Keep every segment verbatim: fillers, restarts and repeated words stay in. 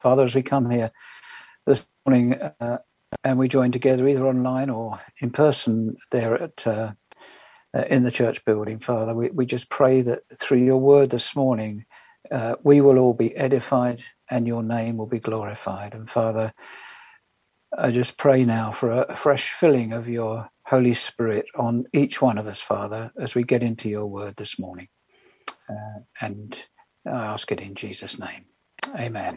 Father, as we come here this morning uh, and we join together either online or in person there at uh, uh, in the church building, Father, we, we just pray that through your word this morning, uh, we will all be edified and your name will be glorified. And Father, I just pray now for a fresh filling of your Holy Spirit on each one of us, Father, as we get into your word this morning. Uh, and I ask it in Jesus' name. Amen.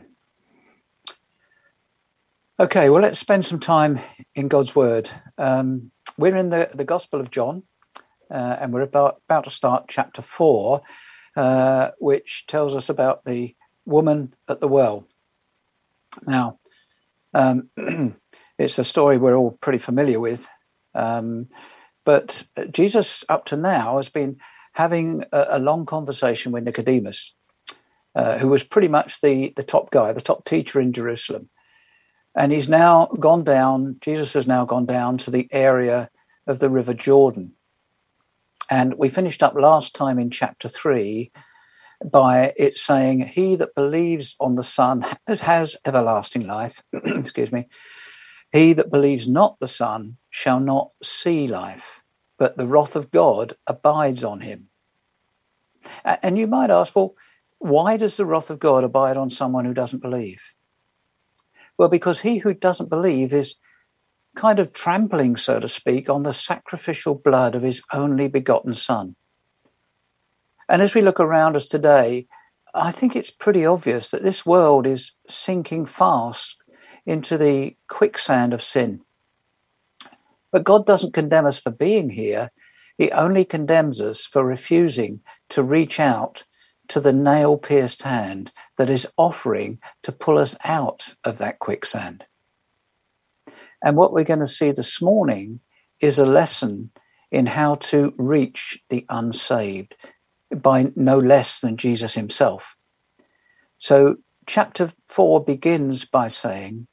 Okay, well, let's spend some time in God's word. Um, we're in the, the Gospel of John, uh, and we're about, about to start chapter four, uh, which tells us about the woman at the well. Now, um, it's a story we're all pretty familiar with, um, but Jesus up to now has been having a, a long conversation with Nicodemus, uh, who was pretty much the, the top guy, the top teacher in Jerusalem. And he's now gone down, Jesus has now gone down to the area of the River Jordan. And we finished up last time in chapter three by it saying, he that believes on the Son has, has everlasting life. Excuse me. He that believes not the Son shall not see life, but the wrath of God abides on him. And you might ask, well, why does the wrath of God abide on someone who doesn't believe? Well, because he who doesn't believe is kind of trampling, so to speak, on the sacrificial blood of his only begotten Son. And as we look around us today, I think it's pretty obvious that this world is sinking fast into the quicksand of sin. But God doesn't condemn us for being here. He only condemns us for refusing to reach out to the nail-pierced hand that is offering to pull us out of that quicksand. And what we're going to see this morning is a lesson in how to reach the unsaved by no less than Jesus himself. So chapter four begins by saying,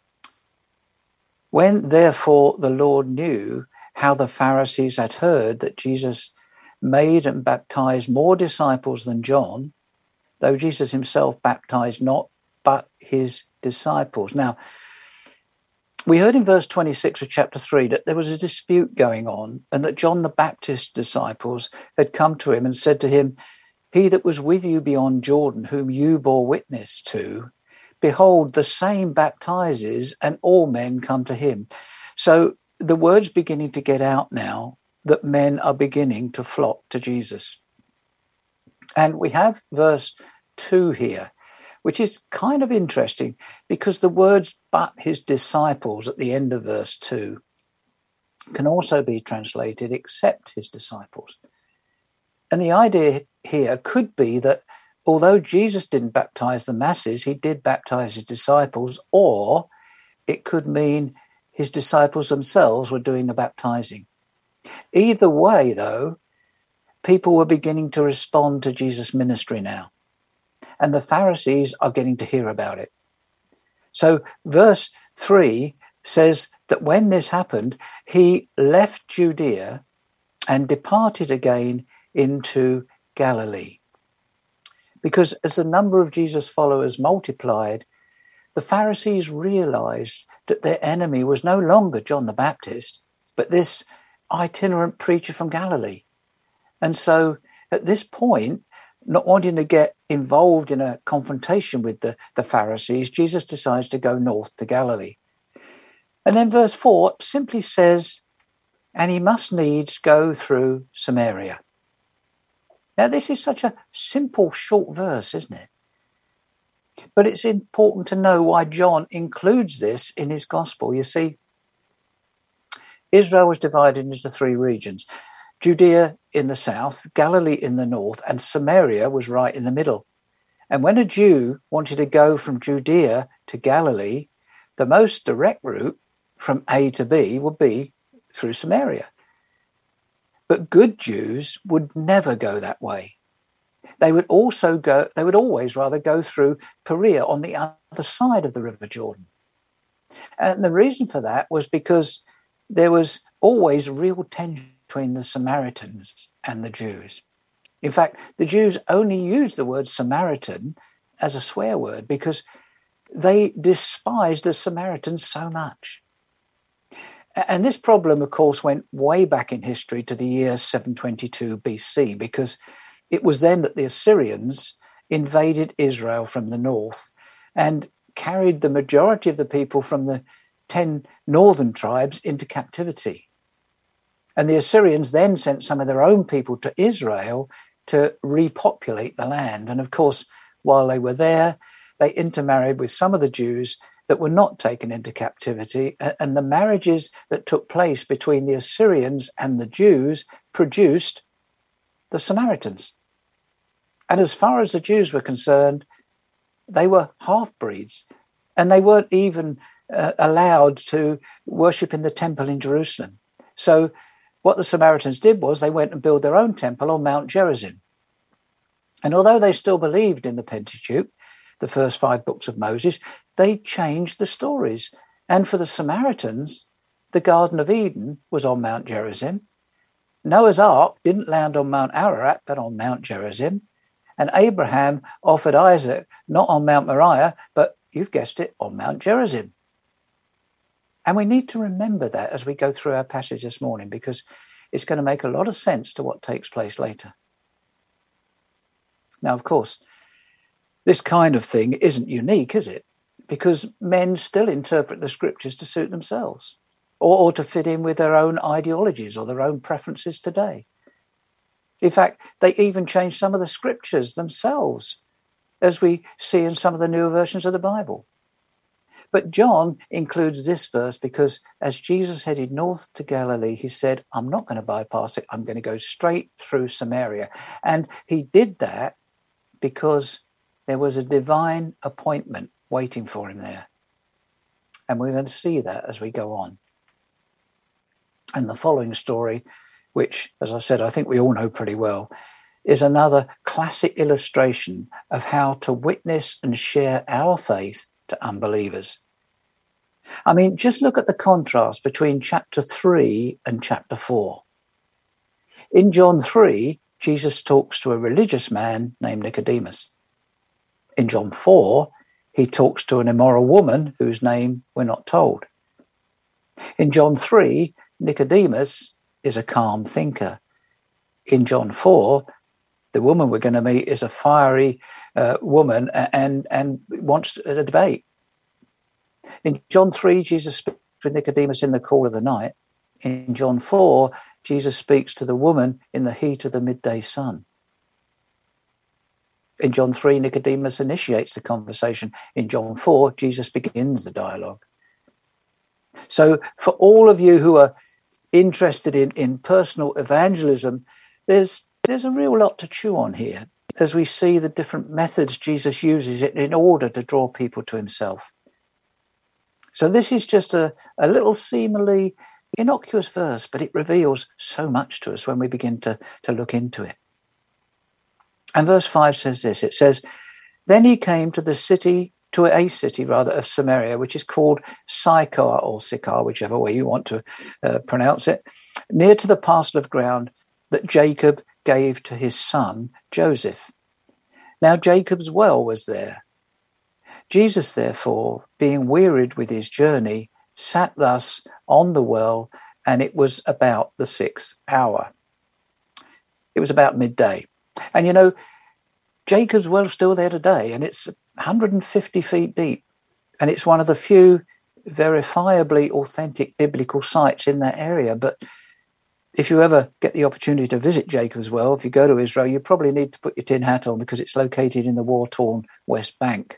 when therefore the Lord knew how the Pharisees had heard that Jesus made and baptized more disciples than John, though Jesus himself baptized not, but his disciples. Now, we heard in verse twenty-six of chapter three that there was a dispute going on and that John the Baptist's disciples had come to him and said to him, he that was with you beyond Jordan, whom you bore witness to, behold, the same baptizes, and all men come to him. So the word's beginning to get out now that men are beginning to flock to Jesus. And we have verse two here, which is kind of interesting because the words, but his disciples at the end of verse two can also be translated, except his disciples. And the idea here could be that although Jesus didn't baptize the masses, he did baptize his disciples, or it could mean his disciples themselves were doing the baptizing. Either way, though, people were beginning to respond to Jesus' ministry now, and the Pharisees are getting to hear about it. So verse three says that when this happened, he left Judea and departed again into Galilee. Because as the number of Jesus' followers multiplied, the Pharisees realized that their enemy was no longer John the Baptist, but this itinerant preacher from Galilee. And so at this point, not wanting to get involved in a confrontation with the, the Pharisees, Jesus decides to go north to Galilee. And then verse four simply says, and he must needs go through Samaria. Now, this is such a simple, short verse, isn't it? But it's important to know why John includes this in his gospel. You see, Israel was divided into three regions. Judea in the south, Galilee in the north, and Samaria was right in the middle. And when a Jew wanted to go from Judea to Galilee, the most direct route from A to B would be through Samaria. But good Jews would never go that way. They would also go, they would always rather go through Perea on the other side of the River Jordan. And the reason for that was because there was always real tension between the Samaritans and the Jews. In fact, the Jews only used the word Samaritan as a swear word because they despised the Samaritans so much. And this problem, of course, went way back in history to the year seven twenty-two B C, because it was then that the Assyrians invaded Israel from the north and carried the majority of the people from the ten northern tribes into captivity. And the Assyrians then sent some of their own people to Israel to repopulate the land. And of course, while they were there, they intermarried with some of the Jews that were not taken into captivity. And the marriages that took place between the Assyrians and the Jews produced the Samaritans. And as far as the Jews were concerned, they were half-breeds, and they weren't even uh, allowed to worship in the temple in Jerusalem. So what the Samaritans did was they went and built their own temple on Mount Gerizim. And although they still believed in the Pentateuch, the first five books of Moses, they changed the stories. And for the Samaritans, the Garden of Eden was on Mount Gerizim. Noah's Ark didn't land on Mount Ararat, but on Mount Gerizim. And Abraham offered Isaac not on Mount Moriah, but you've guessed it, on Mount Gerizim. And we need to remember that as we go through our passage this morning, because it's going to make a lot of sense to what takes place later. Now, of course, this kind of thing isn't unique, is it? Because men still interpret the scriptures to suit themselves, or, or to fit in with their own ideologies or their own preferences today. In fact, they even changed some of the scriptures themselves, as we see in some of the newer versions of the Bible. But John includes this verse because as Jesus headed north to Galilee, he said, I'm not going to bypass it. I'm going to go straight through Samaria. And he did that because there was a divine appointment waiting for him there. And we're going to see that as we go on. And the following story, which, as I said, I think we all know pretty well, is another classic illustration of how to witness and share our faith to unbelievers. I mean, just look at the contrast between chapter three and chapter four. In John three, Jesus talks to a religious man named Nicodemus. In John four, he talks to an immoral woman whose name we're not told. In John three, Nicodemus is a calm thinker. In John four, the woman we're going to meet is a fiery uh, woman and, and wants a debate. In John three, Jesus speaks with Nicodemus in the cool of the night. In John four, Jesus speaks to the woman in the heat of the midday sun. In John three, Nicodemus initiates the conversation. In John four, Jesus begins the dialogue. So for all of you who are interested in, in personal evangelism, there's there's a real lot to chew on here as we see the different methods Jesus uses it in order to draw people to himself. So this is just a, a little seemingly innocuous verse, but it reveals so much to us when we begin to, to look into it. And verse five says this, it says, then he came to the city, to a city rather, of Samaria, which is called Sychar or Sychar, whichever way you want to uh, pronounce it, near to the parcel of ground that Jacob gave to his son Joseph. Now Jacob's well was there. Jesus, therefore, being wearied with his journey, sat thus on the well, and it was about the sixth hour. It was about midday. And, you know, Jacob's well's still there today, and it's one hundred fifty feet deep. And it's one of the few verifiably authentic biblical sites in that area. But if you ever get the opportunity to visit Jacob's well, if you go to Israel, you probably need to put your tin hat on because it's located in the war-torn West Bank.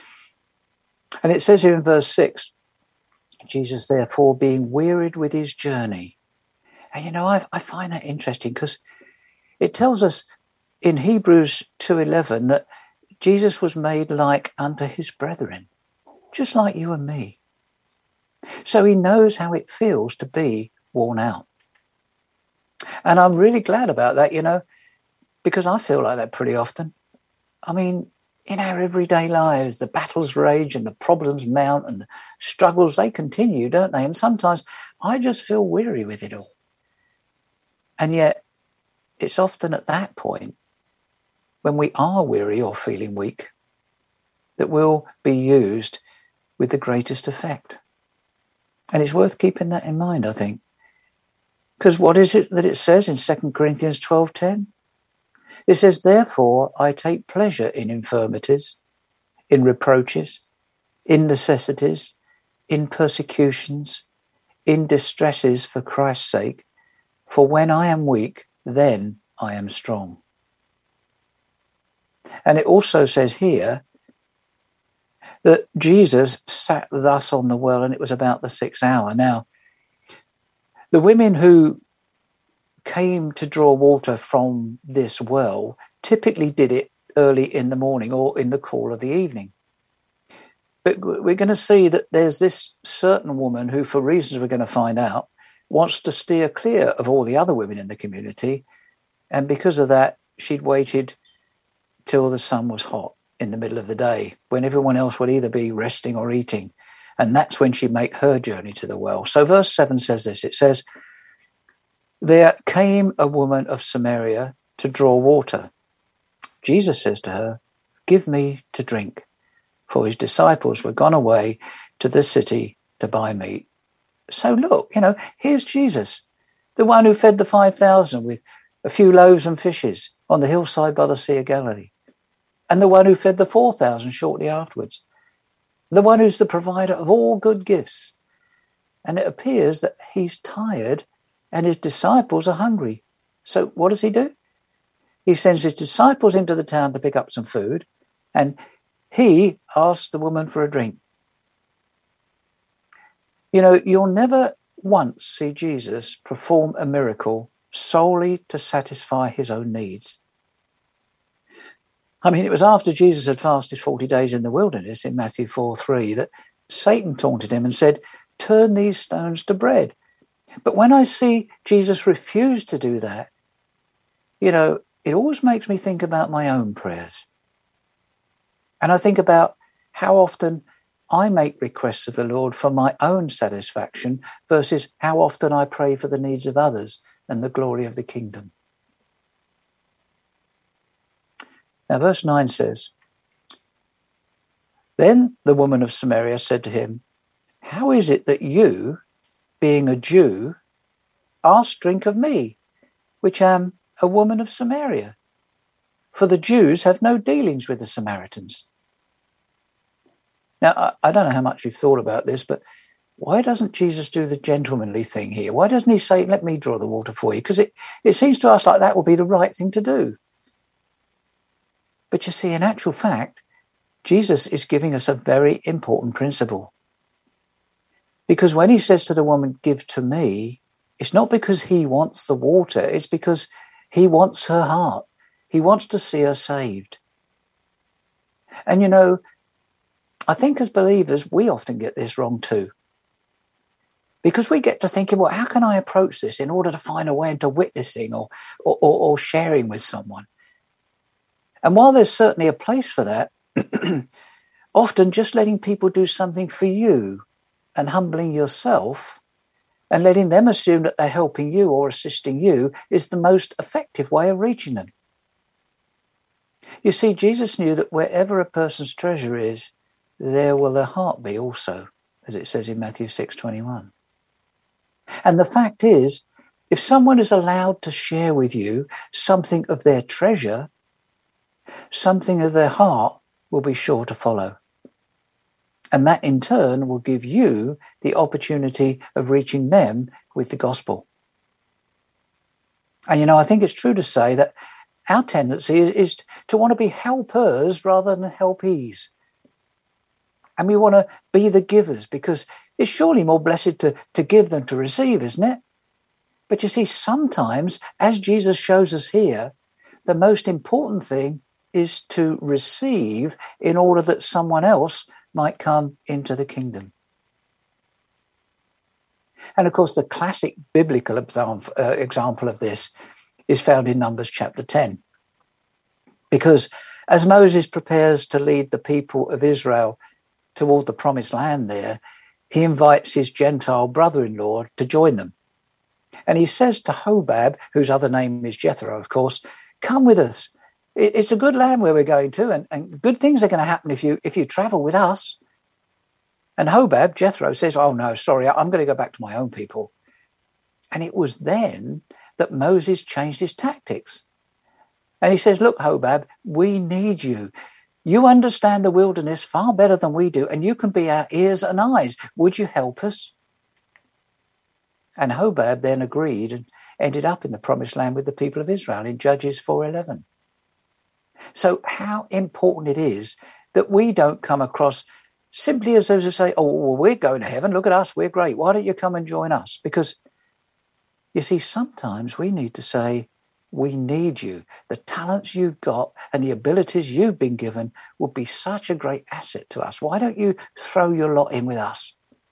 And it says here in verse six, Jesus, therefore, being wearied with his journey. And, you know, I, I find that interesting because it tells us in Hebrews two eleven that Jesus was made like unto his brethren, just like you and me. So he knows how it feels to be worn out. And I'm really glad about that, you know, because I feel like that pretty often. I mean, in our everyday lives, the battles rage and the problems mount and the struggles, they continue, don't they? And sometimes I just feel weary with it all. And yet it's often at that point when we are weary or feeling weak that we'll be used with the greatest effect. And it's worth keeping that in mind, I think. Because what is it that it says in Second Corinthians twelve ten? It says, therefore, I take pleasure in infirmities, in reproaches, in necessities, in persecutions, in distresses for Christ's sake. For when I am weak, then I am strong. And it also says here that Jesus sat thus on the well, and it was about the sixth hour. Now, the women who came to draw water from this well typically did it early in the morning or in the cool of the evening. But we're going to see that there's this certain woman who, for reasons we're going to find out, wants to steer clear of all the other women in the community. And because of that, she'd waited till the sun was hot in the middle of the day, when everyone else would either be resting or eating. And that's when she'd make her journey to the well. So verse seven says this. It says, there came a woman of Samaria to draw water. Jesus says to her, give me to drink. For his disciples were gone away to the city to buy meat. So look, you know, here's Jesus, the one who fed the five thousand with a few loaves and fishes on the hillside by the Sea of Galilee, and the one who fed the four thousand shortly afterwards, the one who's the provider of all good gifts. And it appears that he's tired and his disciples are hungry. So what does he do? He sends his disciples into the town to pick up some food, and he asks the woman for a drink. You know, you'll never once see Jesus perform a miracle solely to satisfy his own needs. I mean, it was after Jesus had fasted forty days in the wilderness in Matthew four three that Satan taunted him and said, turn these stones to bread. But when I see Jesus refuse to do that, you know, it always makes me think about my own prayers. And I think about how often I make requests of the Lord for my own satisfaction versus how often I pray for the needs of others and the glory of the kingdom. Now, verse nine says, then the woman of Samaria said to him, how is it that you, being a Jew, ask drink of me, which am a woman of Samaria? For the Jews have no dealings with the Samaritans. Now, I, I don't know how much you've thought about this, but why doesn't Jesus do the gentlemanly thing here? Why doesn't he say, let me draw the water for you? Because it, it seems to us like that would be the right thing to do. But you see, in actual fact, Jesus is giving us a very important principle. Because when he says to the woman, give to me, it's not because he wants the water, it's because he wants her heart. He wants to see her saved. And you know, I think as believers, we often get this wrong too. Because we get to thinking, well, how can I approach this in order to find a way into witnessing or, or, or, or sharing with someone? And while there's certainly a place for that, often just letting people do something for you and humbling yourself and letting them assume that they're helping you or assisting you is the most effective way of reaching them. You see, Jesus knew that wherever a person's treasure is, there will their heart be also, as it says in Matthew six twenty-one. And the fact is, if someone is allowed to share with you something of their treasure, something of their heart will be sure to follow. And that in turn will give you the opportunity of reaching them with the gospel. And, you know, I think it's true to say that our tendency is, is to want to be helpers rather than helpees. And we want to be the givers because it's surely more blessed to, to give than to receive, isn't it? But you see, sometimes, as Jesus shows us here, the most important thing is to receive in order that someone else might come into the kingdom. And of course, the classic biblical example, uh, example of this is found in Numbers chapter ten. Because as Moses prepares to lead the people of Israel toward the promised land there, he invites his Gentile brother-in-law to join them. And he says to Hobab, whose other name is Jethro, of course, come with us. It's a good land where we're going to, and, and good things are going to happen if you if you travel with us. And Hobab, Jethro, says, oh, no, sorry, I'm going to go back to my own people. And it was then that Moses changed his tactics. And he says, look, Hobab, we need you. You understand the wilderness far better than we do, and you can be our ears and eyes. Would you help us? And Hobab then agreed and ended up in the promised land with the people of Israel in Judges four eleven. So how important it is that we don't come across simply as those who say, oh, well, we're going to heaven. Look at us. We're great. Why don't you come and join us? Because, you see, sometimes we need to say, we need you. The talents you've got and the abilities you've been given would be such a great asset to us. Why don't you throw your lot in with us?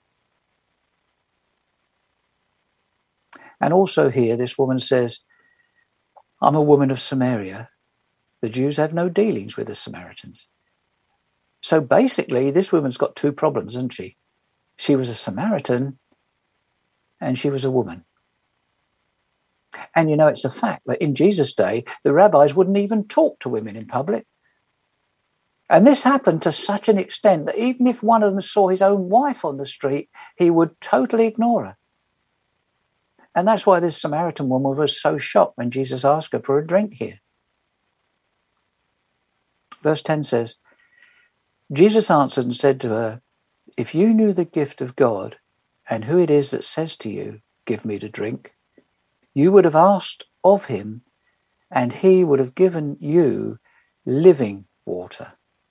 And also here, this woman says, I'm a woman of Samaria. The Jews have no dealings with the Samaritans. So basically, this woman's got two problems, hasn't she? She was a Samaritan and she was a woman. And, you know, it's a fact that in Jesus' day, the rabbis wouldn't even talk to women in public. And this happened to such an extent that even if one of them saw his own wife on the street, he would totally ignore her. And that's why this Samaritan woman was so shocked when Jesus asked her for a drink here. Verse ten says, Jesus answered and said to her, if you knew the gift of God and who it is that says to you, give me to drink, you would have asked of him and he would have given you living water.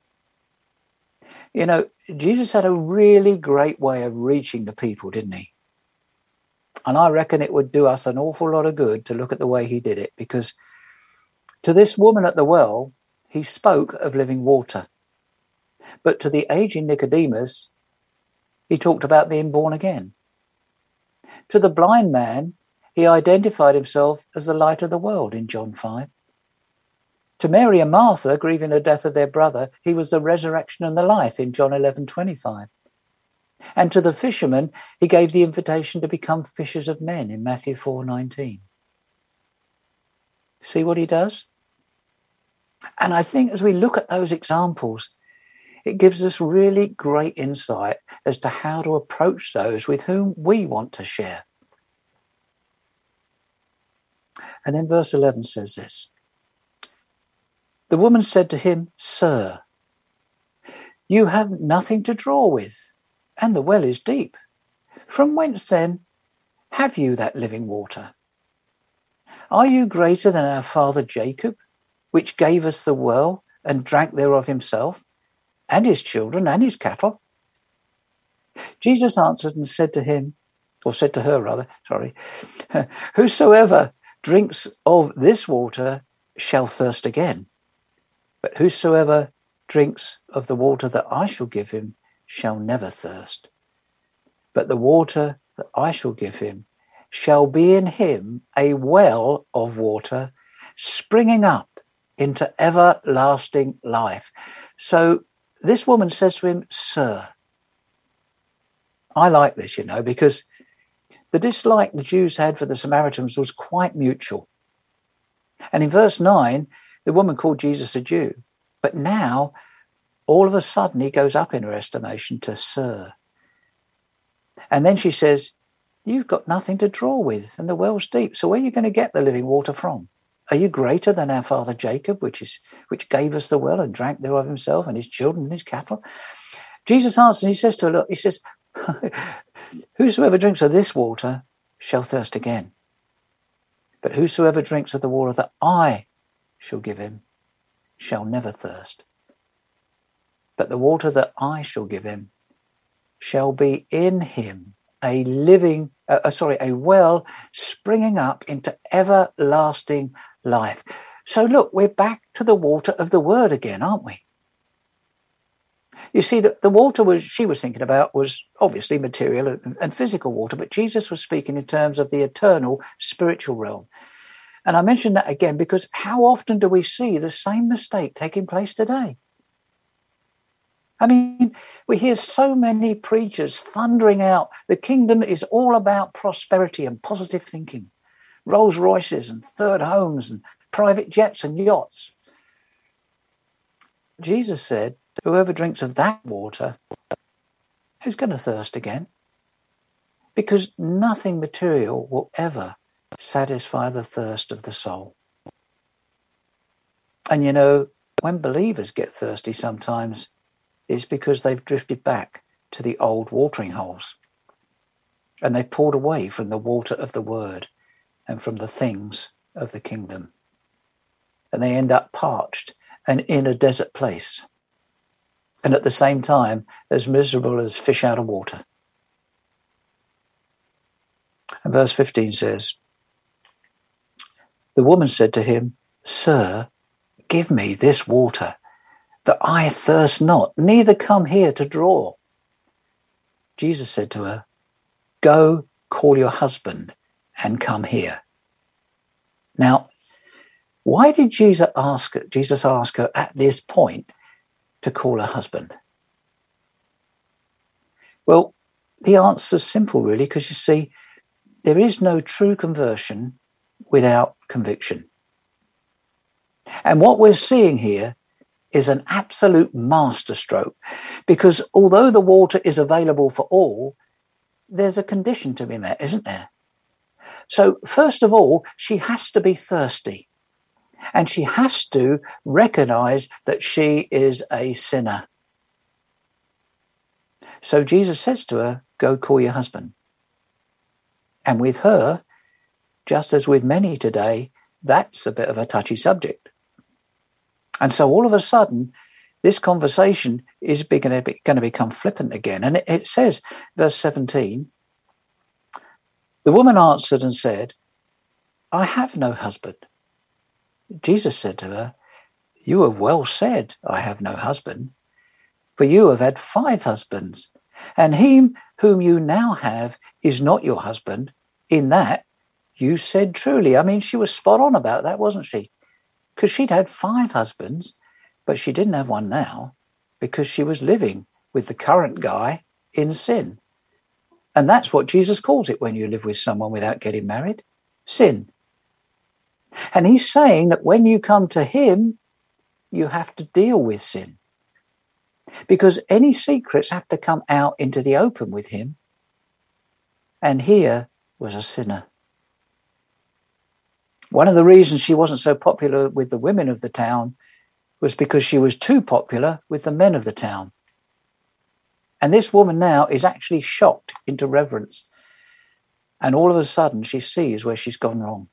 You know, Jesus had a really great way of reaching the people, didn't he? And I reckon it would do us an awful lot of good to look at the way he did it, because to this woman at the well, he spoke of living water. But to the aging Nicodemus, he talked about being born again. To the blind man, he identified himself as the light of the world in John five. To Mary and Martha, grieving the death of their brother, he was the resurrection and the life in John eleven twenty-five. And to the fishermen, he gave the invitation to become fishers of men in Matthew four nineteen. See what he does? And I think as we look at those examples, it gives us really great insight as to how to approach those with whom we want to share. And then verse eleven says this. The woman said to him, Sir, you have nothing to draw with, and the well is deep. From whence then have you that living water? Are you greater than our father Jacob, which gave us the well and drank thereof himself, and his children and his cattle? Jesus answered and said to him, or said to her rather, sorry, whosoever drinks of this water shall thirst again, but whosoever drinks of the water that I shall give him shall never thirst. But the water that I shall give him shall be in him a well of water springing up into everlasting life. So this woman says to him, Sir. I like this, you know, because the dislike the Jews had for the Samaritans was quite mutual. And in verse nine, the woman called Jesus a Jew. But now, all of a sudden, he goes up in her estimation to Sir. And then she says, you've got nothing to draw with, and the well's deep. So where are you going to get the living water from? Are you greater than our father Jacob, which is which gave us the well and drank thereof himself and his children and his cattle? Jesus answers, and he says to her, look, he says, whosoever drinks of this water shall thirst again. But whosoever drinks of the water that I shall give him shall never thirst. But the water that I shall give him shall be in him a living, uh, sorry, a well springing up into everlasting life. So look, we're back to the water of the word again, aren't we? You see, that the water was she was thinking about was obviously material and, and physical water, but Jesus was speaking in terms of the eternal spiritual realm. And I mention that again because how often do we see the same mistake taking place today? I mean, we hear so many preachers thundering out, the kingdom is all about prosperity and positive thinking, Rolls Royces and third homes and private jets and yachts. Jesus said, whoever drinks of that water who's going to thirst again? Because nothing material will ever satisfy the thirst of the soul. And you know, when believers get thirsty sometimes, it's because they've drifted back to the old watering holes. And they've pulled away from the water of the word and from the things of the kingdom. And they end up parched and in a desert place. And at the same time, as miserable as fish out of water. And verse fifteen says, the woman said to him, Sir, give me this water, that I thirst not, neither come here to draw. Jesus said to her, Go, call your husband and come here. Now, why did Jesus ask, Jesus ask her at this point to call her husband? Well, the answer's simple, really, because you see, there is no true conversion without conviction. And what we're seeing here is an absolute masterstroke, because although the water is available for all, there's a condition to be met, isn't there? So first of all, she has to be thirsty, and she has to recognize that she is a sinner. So Jesus says to her, Go call your husband. And with her, just as with many today, that's a bit of a touchy subject. And so all of a sudden, this conversation is going to become flippant again. And it, it says, verse seventeen, the woman answered and said, I have no husband. Jesus said to her, You have well said, I have no husband, for you have had five husbands, and he whom you now have is not your husband. In that you said truly. I mean, she was spot on about that, wasn't she? Because she'd had five husbands, but she didn't have one now because she was living with the current guy in sin. And that's what Jesus calls it when you live with someone without getting married, sin. And he's saying that when you come to him, you have to deal with sin. Because any secrets have to come out into the open with him. And here was a sinner. One of the reasons she wasn't so popular with the women of the town was because she was too popular with the men of the town. And this woman now is actually shocked into reverence. And all of a sudden she sees where she's gone wrong.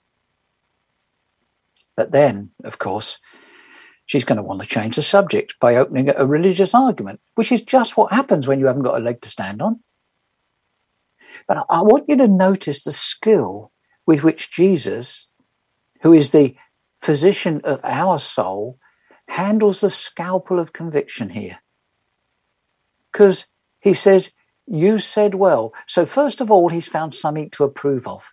But then, of course, she's going to want to change the subject by opening a religious argument, which is just what happens when you haven't got a leg to stand on. But I want you to notice the skill with which Jesus, who is the physician of our soul, handles the scalpel of conviction here. Because he says, you said well. So first of all, he's found something to approve of.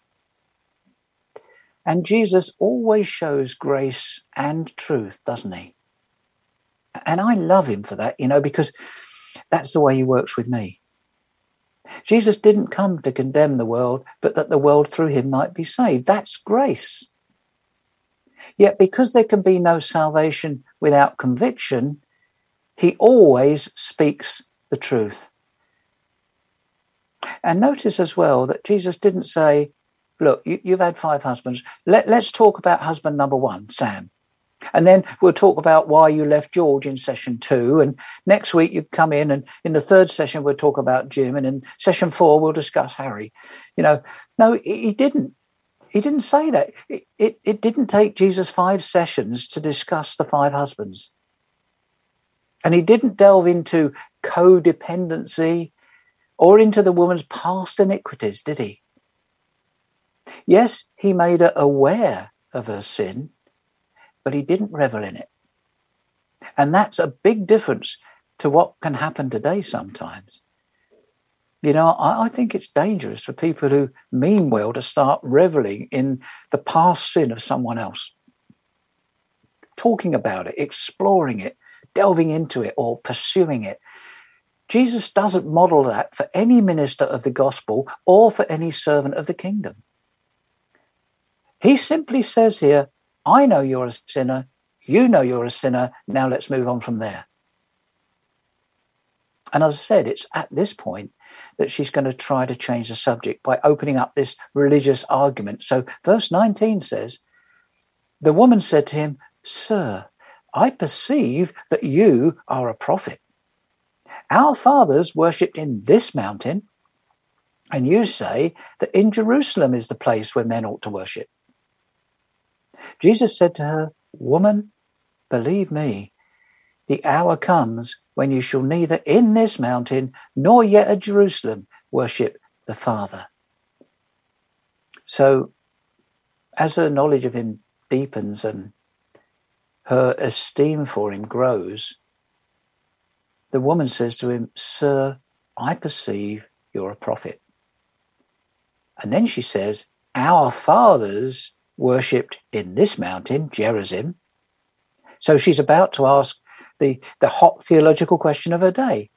And Jesus always shows grace and truth, doesn't he? And I love him for that, you know, because that's the way he works with me. Jesus didn't come to condemn the world, but that the world through him might be saved. That's grace. Yet because there can be no salvation without conviction, he always speaks the truth. And notice as well that Jesus didn't say, look, you, you've had five husbands. Let, let's talk about husband number one, Sam. And then we'll talk about why you left George in session two. And next week you come in, and in the third session we'll talk about Jim. And in session four we'll discuss Harry. You know, no, he didn't. He didn't say that. It, it, it didn't take Jesus five sessions to discuss the five husbands. And he didn't delve into codependency or into the woman's past iniquities, did he? Yes, he made her aware of her sin, but he didn't revel in it. And that's a big difference to what can happen today sometimes. You know, I, I think it's dangerous for people who mean well to start reveling in the past sin of someone else. Talking about it, exploring it, delving into it, or pursuing it. Jesus doesn't model that for any minister of the gospel or for any servant of the kingdom. He simply says here, I know you're a sinner. You know you're a sinner. Now let's move on from there. And as I said, it's at this point that she's going to try to change the subject by opening up this religious argument. So verse nineteen says, the woman said to him, Sir, I perceive that you are a prophet. Our fathers worshipped in this mountain, and you say that in Jerusalem is the place where men ought to worship. Jesus said to her, Woman, believe me, the hour comes when you shall neither in this mountain nor yet at Jerusalem worship the Father. So as her knowledge of him deepens and her esteem for him grows, the woman says to him, Sir, I perceive you're a prophet. And then she says, our fathers worshipped in this mountain, Gerizim. So she's about to ask the, the hot theological question of her day.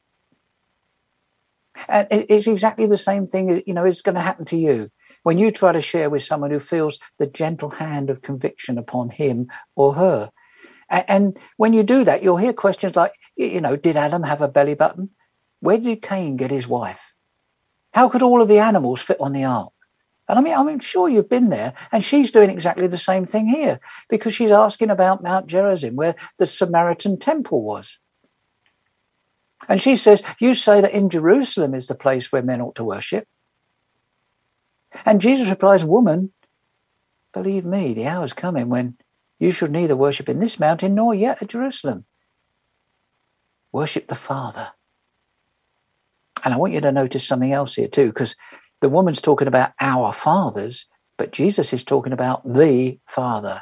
And it's exactly the same thing, you know, is going to happen to you when you try to share with someone who feels the gentle hand of conviction upon him or her. And when you do that, you'll hear questions like, you know, did Adam have a belly button? Where did Cain get his wife? How could all of the animals fit on the ark? And I mean, I'm sure you've been there, and she's doing exactly the same thing here, because she's asking about Mount Gerizim, where the Samaritan temple was. And she says, you say that in Jerusalem is the place where men ought to worship. And Jesus replies, Woman, believe me, the hour's coming when you shall neither worship in this mountain nor yet at Jerusalem. Worship the Father. And I want you to notice something else here too, because the woman's talking about our fathers, but Jesus is talking about the Father.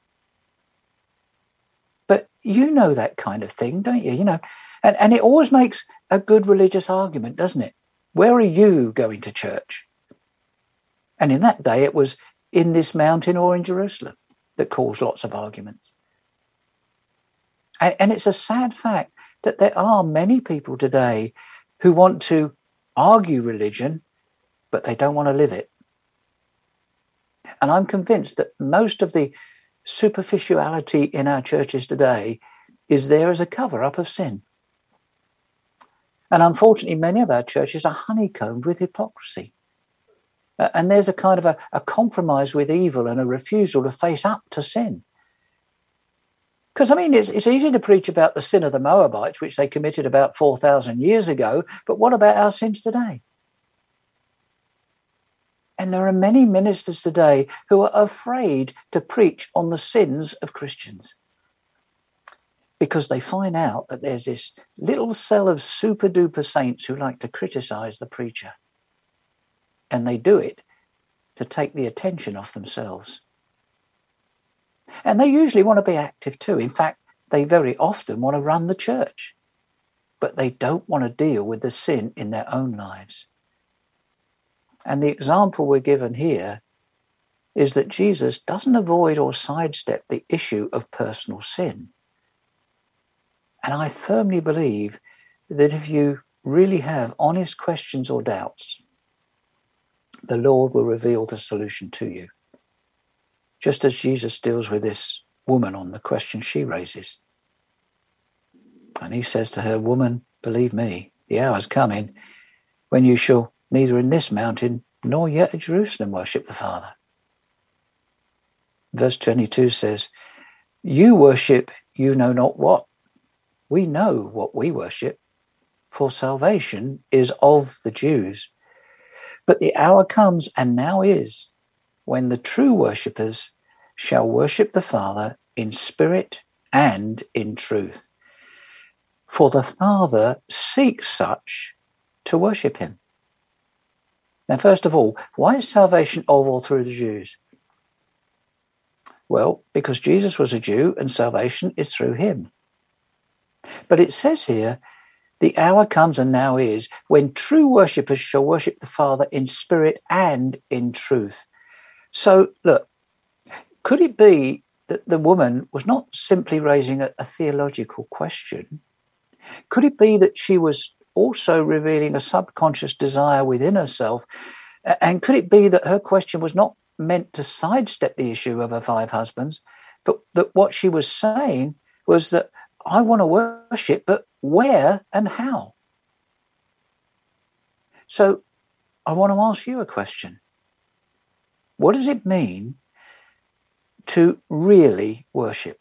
But you know that kind of thing, don't you? You know, and, and it always makes a good religious argument, doesn't it? Where are you going to church? And in that day, it was in this mountain or in Jerusalem that caused lots of arguments. And, and it's a sad fact that there are many people today who want to argue religion, but they don't want to live it. And I'm convinced that most of the superficiality in our churches today is there as a cover-up of sin. And unfortunately, many of our churches are honeycombed with hypocrisy. Uh, and there's a kind of a, a compromise with evil and a refusal to face up to sin. Because, I mean, it's, it's easy to preach about the sin of the Moabites, which they committed about four thousand years ago, but what about our sins today? And there are many ministers today who are afraid to preach on the sins of Christians because they find out that there's this little cell of super-duper saints who like to criticize the preacher. And they do it to take the attention off themselves. And they usually want to be active too. In fact, they very often want to run the church, but they don't want to deal with the sin in their own lives. And the example we're given here is that Jesus doesn't avoid or sidestep the issue of personal sin. And I firmly believe that if you really have honest questions or doubts, the Lord will reveal the solution to you. Just as Jesus deals with this woman on the question she raises. And he says to her, Woman, believe me, the hour's coming when you shall neither in this mountain nor yet at Jerusalem worship the Father. Verse twenty-two says, You worship you know not what. We know what we worship, for salvation is of the Jews. But the hour comes, and now is, when the true worshippers shall worship the Father in spirit and in truth. For the Father seeks such to worship him. Now, first of all, why is salvation of or through the Jews? Well, because Jesus was a Jew and salvation is through him. But it says here, the hour comes and now is when true worshippers shall worship the Father in spirit and in truth. So, look, could it be that the woman was not simply raising a, a theological question? Could it be that she was also revealing a subconscious desire within herself? And could it be that her question was not meant to sidestep the issue of her five husbands, but that what she was saying was that I want to worship, but where and how? So I want to ask you a question. What does it mean to really worship?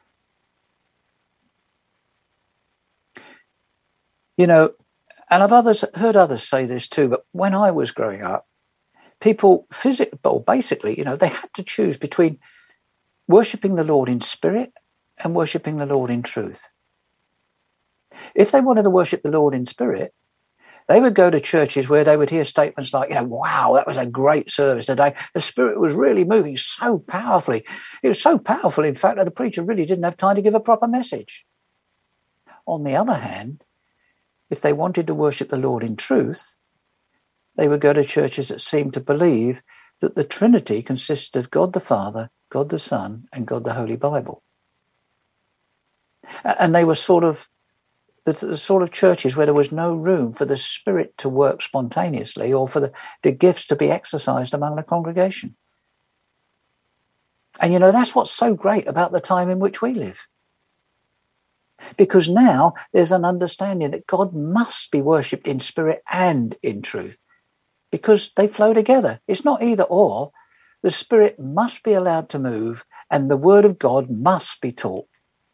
You know, and I've others heard others say this too, but when I was growing up, people physically, or basically, you know, they had to choose between worshipping the Lord in spirit and worshipping the Lord in truth. If they wanted to worship the Lord in spirit, they would go to churches where they would hear statements like, you know, wow, that was a great service today. The Spirit was really moving so powerfully. It was so powerful, in fact, that the preacher really didn't have time to give a proper message. On the other hand, if they wanted to worship the Lord in truth, they would go to churches that seemed to believe that the Trinity consists of God the Father, God the Son, and God the Holy Bible. And they were sort of the, the sort of churches where there was no room for the Spirit to work spontaneously or for the, the gifts to be exercised among the congregation. And, you know, that's what's so great about the time in which we live. Because now there's an understanding that God must be worshipped in spirit and in truth, because they flow together. It's not either or. The Spirit must be allowed to move and the Word of God must be taught.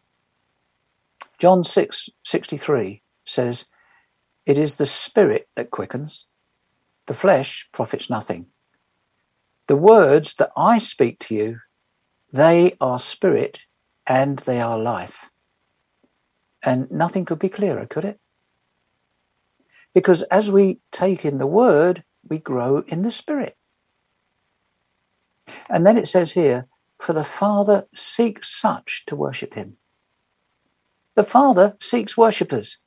John six sixty-three says, "It is the Spirit that quickens. The flesh profits nothing. The words that I speak to you, they are spirit and they are life." And nothing could be clearer, could it? Because as we take in the Word, we grow in the Spirit. And then it says here, "For the Father seeks such to worship him." The Father seeks worshippers.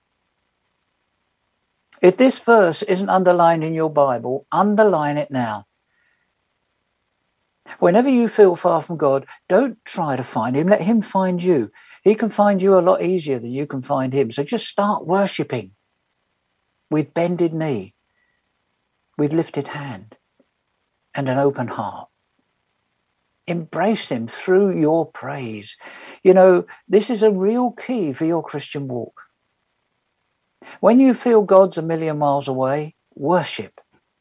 If this verse isn't underlined in your Bible, underline it now. Whenever you feel far from God, don't try to find him. Let him find you. He can find you a lot easier than you can find him. So just start worshipping with bended knee, with lifted hand, and an open heart. Embrace him through your praise. You know, this is a real key for your Christian walk. When you feel God's a million miles away, worship.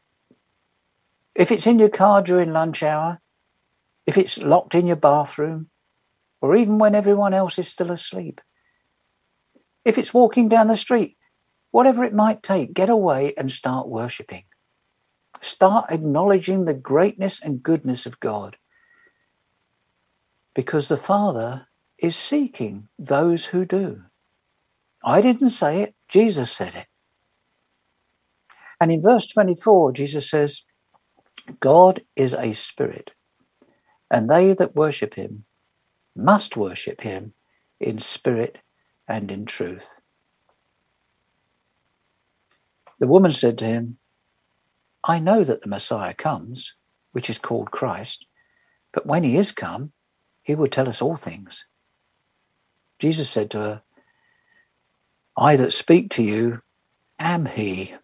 If it's in your car during lunch hour, if it's locked in your bathroom, or even when everyone else is still asleep, if it's walking down the street, whatever it might take, get away and start worshipping. Start acknowledging the greatness and goodness of God. Because the Father is seeking those who do. I didn't say it, Jesus said it. And in verse twenty-four, Jesus says, "God is a spirit, and they that worship him must worship him in spirit and in truth." The woman said to him, "I know that the Messiah comes, which is called Christ, but when he is come, he will tell us all things." Jesus said to her, "I that speak to you am he."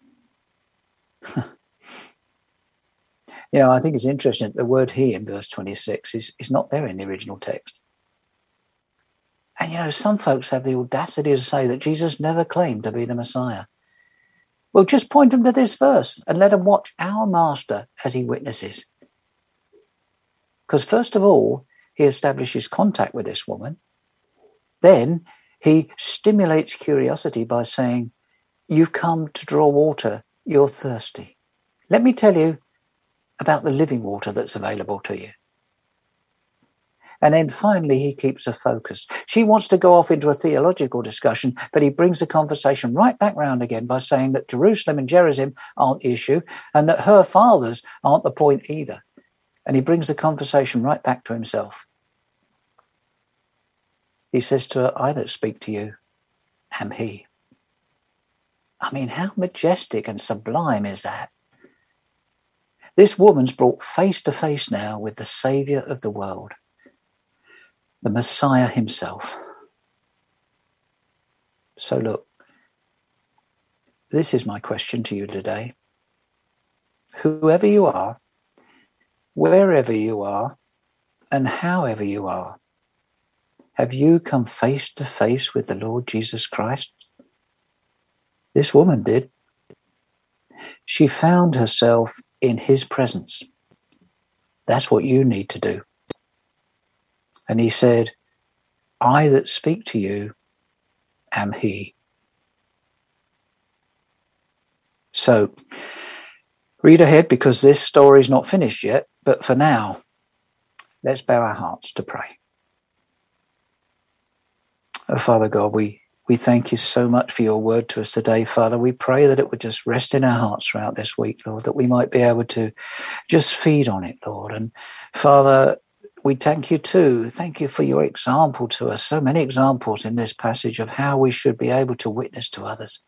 You know, I think it's interesting that the word he in verse twenty-six is, is not there in the original text. And, you know, some folks have the audacity to say that Jesus never claimed to be the Messiah. Well, just point them to this verse and let them watch our Master as he witnesses. Because first of all, he establishes contact with this woman. Then he stimulates curiosity by saying, "You've come to draw water, you're thirsty. Let me tell you about the living water that's available to you." And then finally, he keeps her focused. She wants to go off into a theological discussion, but he brings the conversation right back round again by saying that Jerusalem and Gerizim aren't the issue and that her fathers aren't the point either. And he brings the conversation right back to himself. He says to her, "I that speak to you am he." I mean, how majestic and sublime is that? This woman's brought face to face now with the Saviour of the world, the Messiah himself. So look, this is my question to you today. Whoever you are, wherever you are, and however you are, have you come face to face with the Lord Jesus Christ? This woman did. she found herself in his presence. That's what you need to do. And he said, I that speak to you am he. So read ahead, because this story is not finished yet. But for now, let's bow our hearts to pray. Oh, Father God, we, we thank you so much for your word to us today, Father. We pray that it would just rest in our hearts throughout this week, Lord, that we might be able to just feed on it, Lord. And Father, we thank you too. Thank you for your example to us. So many examples in this passage of how we should be able to witness to others.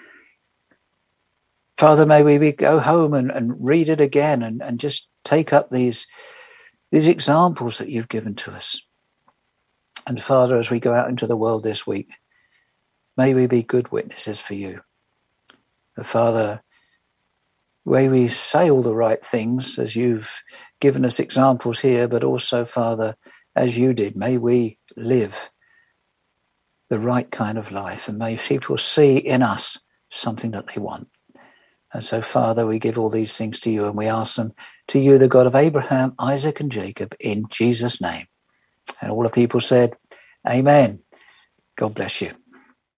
Father, may we go home and, and read it again and, and just take up these, these examples that you've given to us. And Father, as we go out into the world this week, may we be good witnesses for you. And Father, may we say all the right things as you've given us examples here, but also, Father, as you did, may we live the right kind of life, and may people see in us something that they want. And so, Father, we give all these things to you, and we ask them to you, the God of Abraham, Isaac, and Jacob, in Jesus' name. And all the people said, Amen. God bless you.